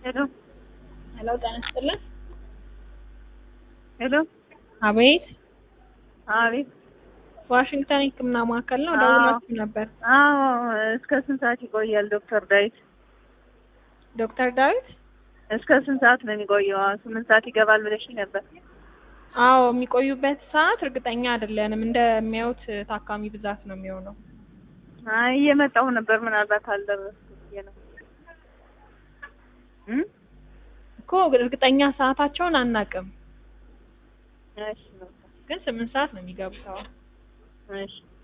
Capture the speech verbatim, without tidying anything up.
ሄሎ ሄሎ ጤና ይስጥልን። ሄሎ አቤት። አቤት። ዋሽንግተን ሕክምና ማዕከል ነው። አዎ ደውላችሁ ነበር። አዎ እስከ ስንት ሰዓት ይቆያል ዶክተር ዳዊት? ዶክተር ዳዊት እስከ ስንት ሰዓት ነው የሚቆየው? አዎ ስምንት ሰዓት ይገባል ብለሽኝ ነበር። አዎ የሚቆዩበት ሰዓት እርግጠኛ አይደለንም። እንደሚያዩት ታካሚ ብዛት ነው የሚሆነው። አይ እየመጣሁ ነበር ምናልባት አልደረስኩ ብዬ ነው እ እኮ እርግጠኛ ሰዓታቸውን አናውቅም፣ እሺ ግን ስምንት ሰዓት ነው የሚገቡት። እሺ